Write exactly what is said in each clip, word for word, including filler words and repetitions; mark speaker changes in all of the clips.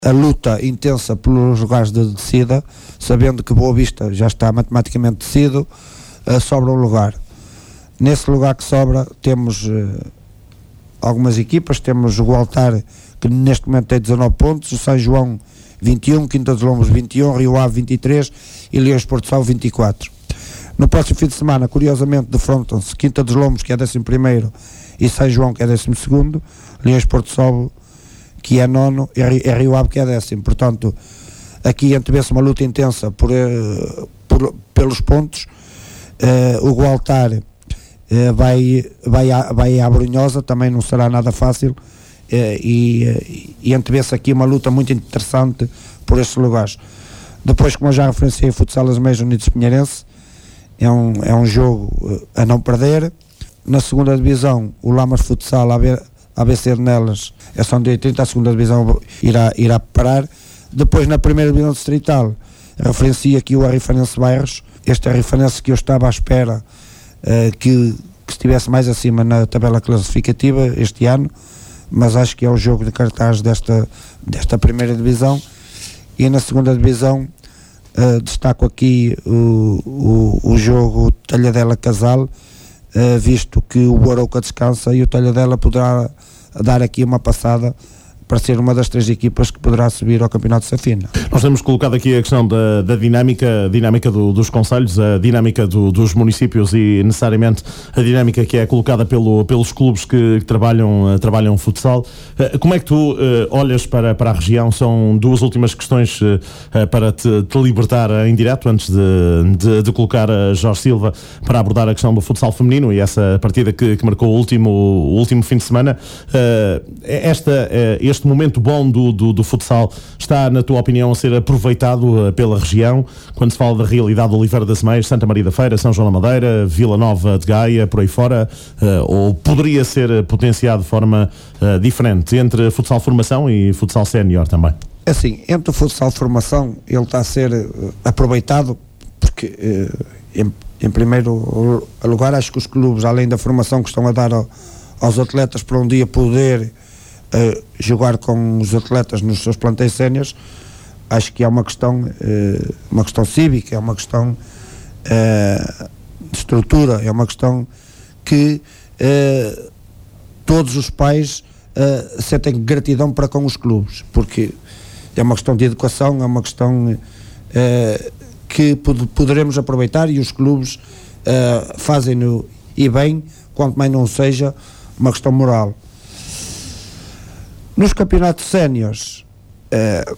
Speaker 1: a luta intensa pelos lugares de descida, sabendo que Boa Vista já está matematicamente decidido, uh, sobra um lugar. Nesse lugar que sobra temos uh, algumas equipas, temos o Altar, que neste momento tem dezanove pontos, o São João vinte e um, Quinta dos Lombos vinte e um, Rio Ave vinte e três e Leões Porto Sol vinte e quatro. No próximo fim de semana, curiosamente, defrontam-se Quinta dos Lombos, que é décimo primeiro, e São João, que é décimo segundo, Leões Porto Sol, que é nono, e Rio Ave, que é décimo. Portanto, aqui antevê-se uma luta intensa por, por, pelos pontos. Uh, o Gualtar uh, vai, vai, à, vai à Brunhosa, também não será nada fácil, uh, e, uh, e antevê-se aqui uma luta muito interessante por estes lugares. Depois, como eu já referenciei, o Futsal As Meias Unidos Pinheirense é um, é um jogo uh, a não perder. Na segunda divisão, o Lamas Futsal A B C Nelas é só de oitenta, a segunda divisão irá, irá parar. Depois, na primeira divisão distrital, referencia aqui o Arrifanense Bairros, este Arrifanense que eu estava à espera uh, que, que estivesse mais acima na tabela classificativa este ano, mas acho que é o jogo de cartaz desta, desta primeira divisão. E na segunda divisão uh, destaco aqui o, o, o jogo Talhadela Casal, uh, visto que o Arouca descansa e o Talhadela poderá dar aqui uma passada para ser uma das três equipas que poderá subir ao Campeonato de Safina.
Speaker 2: Nós temos colocado aqui a questão da, da dinâmica, a dinâmica do, dos concelhos, a dinâmica do, dos municípios e necessariamente a dinâmica que é colocada pelo, pelos clubes que, que trabalham, uh, trabalham futsal. Uh, como é que tu uh, olhas para, para a região? São duas últimas questões uh, uh, para te, te libertar em direto antes de, de, de colocar a Jorge Silva para abordar a questão do futsal feminino e essa partida que, que marcou o último, o último fim de semana. Uh, esta, uh, este Este momento bom do, do, do futsal está, na tua opinião, a ser aproveitado uh, pela região, quando se fala da realidade de Oliveira das Meias, Santa Maria da Feira, São João da Madeira, Vila Nova de Gaia, por aí fora, uh, ou poderia ser potenciado de forma uh, diferente entre futsal formação e futsal sénior também?
Speaker 1: Assim, entre o futsal formação, ele está a ser uh, aproveitado porque, uh, em, em primeiro lugar, acho que os clubes, além da formação que estão a dar ao, aos atletas para um dia poder Uh, jogar com os atletas nos seus plantéis séniores, acho que é uma questão uh, uma questão cívica, é uma questão uh, de estrutura, é uma questão que uh, todos os pais uh, sentem gratidão para com os clubes, porque é uma questão de educação, é uma questão uh, que pod- poderemos aproveitar e os clubes uh, fazem-no e bem, quanto mais não seja uma questão moral. Nos campeonatos séniores uh,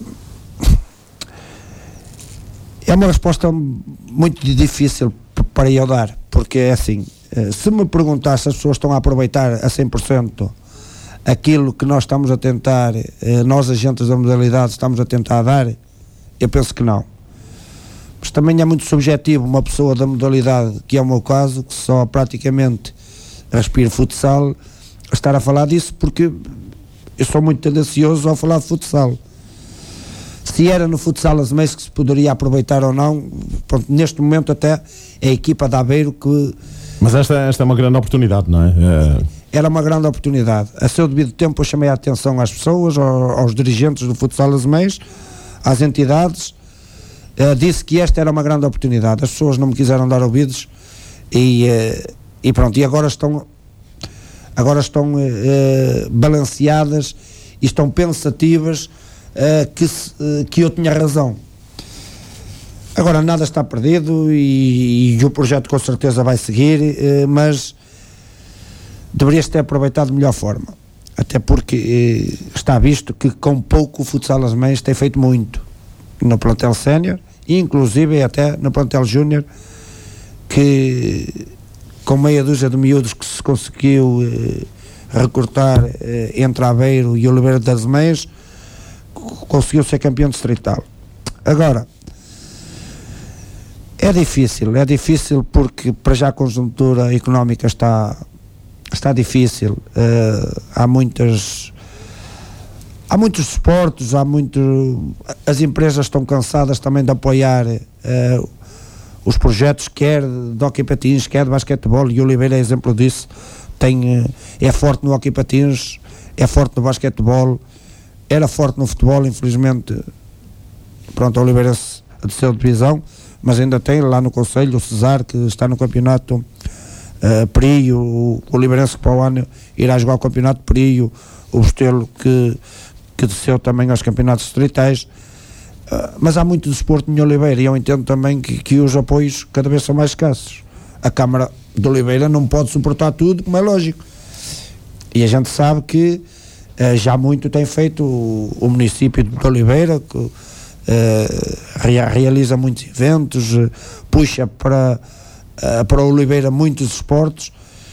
Speaker 1: é uma resposta muito difícil para eu dar, porque é assim, uh, se me perguntar se as pessoas estão a aproveitar a cem por cento aquilo que nós estamos a tentar, uh, nós agentes da modalidade estamos a tentar dar, eu penso que não. Mas também é muito subjetivo uma pessoa da modalidade, que é o meu caso, que só praticamente respira futsal, estar a falar disso, porque eu sou muito tendencioso ao falar de futsal. Se era no futsal As Meias que se poderia aproveitar ou não, pronto, neste momento até é a equipa de Aveiro que...
Speaker 2: Mas esta, esta é uma grande oportunidade, não é? é...
Speaker 1: Era uma grande oportunidade. A seu devido tempo eu chamei a atenção às pessoas, aos, aos dirigentes do futsal As Meias, às entidades, uh, disse que esta era uma grande oportunidade. As pessoas não me quiseram dar ouvidos e, uh, e pronto, e agora estão... agora estão uh, balanceadas e estão pensativas uh, que, se, uh, que eu tinha razão. Agora nada está perdido e, e o projeto com certeza vai seguir, uh, mas deveria-se ter aproveitado de melhor forma, até porque uh, está visto que com pouco o futsal As Meias tem feito muito no plantel sénior e inclusive até no plantel júnior, que com meia dúzia de miúdos que se conseguiu eh, recortar eh, entre Aveiro e Oliveira das Meias, conseguiu ser campeão distrital. Agora, é difícil, é difícil porque para já a conjuntura económica está, está difícil, uh, há muitas... Há muitos esportes, há muito, as empresas estão cansadas também de apoiar uh, os projetos, quer de hóquei patins, quer de basquetebol, e o Oliveira é exemplo disso. Tem, é forte no hóquei patins, é forte no basquetebol, era forte no futebol, infelizmente pronto, o Oliveirense desceu de divisão, mas ainda tem lá no Conselho o Cesar, que está no campeonato, uh, Perio, o Oliveirense que para o ano irá jogar o campeonato Perio, o Bostelo que, que desceu também aos campeonatos distritais, uh, mas há muito desporto em Oliveira, e eu entendo também que, que os apoios cada vez são mais escassos. A Câmara de Oliveira não pode suportar tudo, como é lógico, e a gente sabe que uh, já muito tem feito o, o município de Oliveira, que uh, rea, realiza muitos eventos, uh, puxa para, uh, para Oliveira muitos esportes,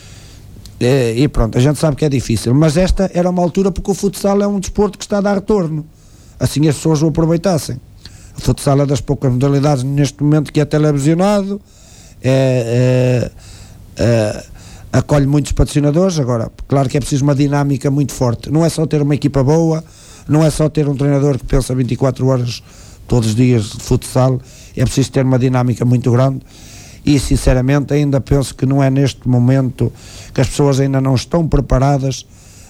Speaker 1: uh, e pronto, a gente sabe que é difícil, mas esta era uma altura porque o futsal é um desporto que está a dar retorno, assim as pessoas o aproveitassem. O futsal é das poucas modalidades neste momento que é televisionado, é, é, é, acolhe muitos patrocinadores. Agora, claro que é preciso uma dinâmica muito forte, não é só ter uma equipa boa, não é só ter um treinador que pensa vinte e quatro horas todos os dias de futsal, é preciso ter uma dinâmica muito grande, e sinceramente ainda penso que não é neste momento, que as pessoas ainda não estão preparadas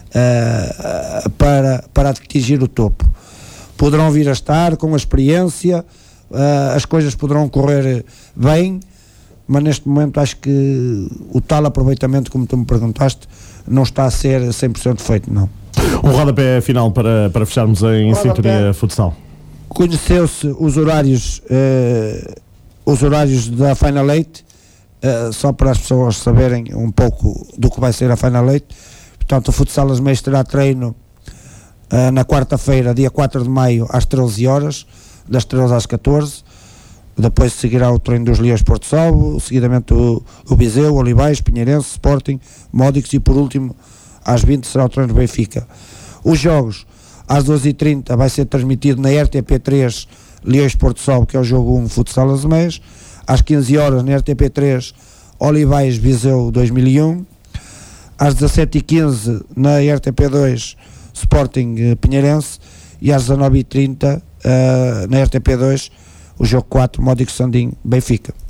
Speaker 1: uh, para, para atingir o topo. Poderão vir a estar com a experiência, uh, as coisas poderão correr bem, mas neste momento acho que o tal aproveitamento, como tu me perguntaste, não está a ser cem por cento feito, não.
Speaker 2: Um rodapé final para, para fecharmos em rodapé. Sintonia Futsal.
Speaker 1: Conheceu-se os horários uh, os horários da Final Eight, uh, só para as pessoas saberem um pouco do que vai ser a Final Eight. Portanto, o Futsal das Meias terá treino uh, na quarta-feira, dia quatro de maio, às treze horas, das treze às catorze. Depois seguirá o treino dos Leões Porto Salvo, seguidamente o, o Viseu, Olivais, Pinheirense, Sporting, Módicos, e por último às vinte será o treino do Benfica. Os jogos às doze e trinta vai ser transmitido na R T P três Leões Porto Salvo, que é o jogo um Futsal das Meias. Às quinze horas na R T P três Olivais Viseu dois mil e um. Às dezassete e quinze na R T P dois Sporting Pinheirense, e às dezanove e trinta uh, na R T P dois o jogo quatro Módicos Sandim Benfica.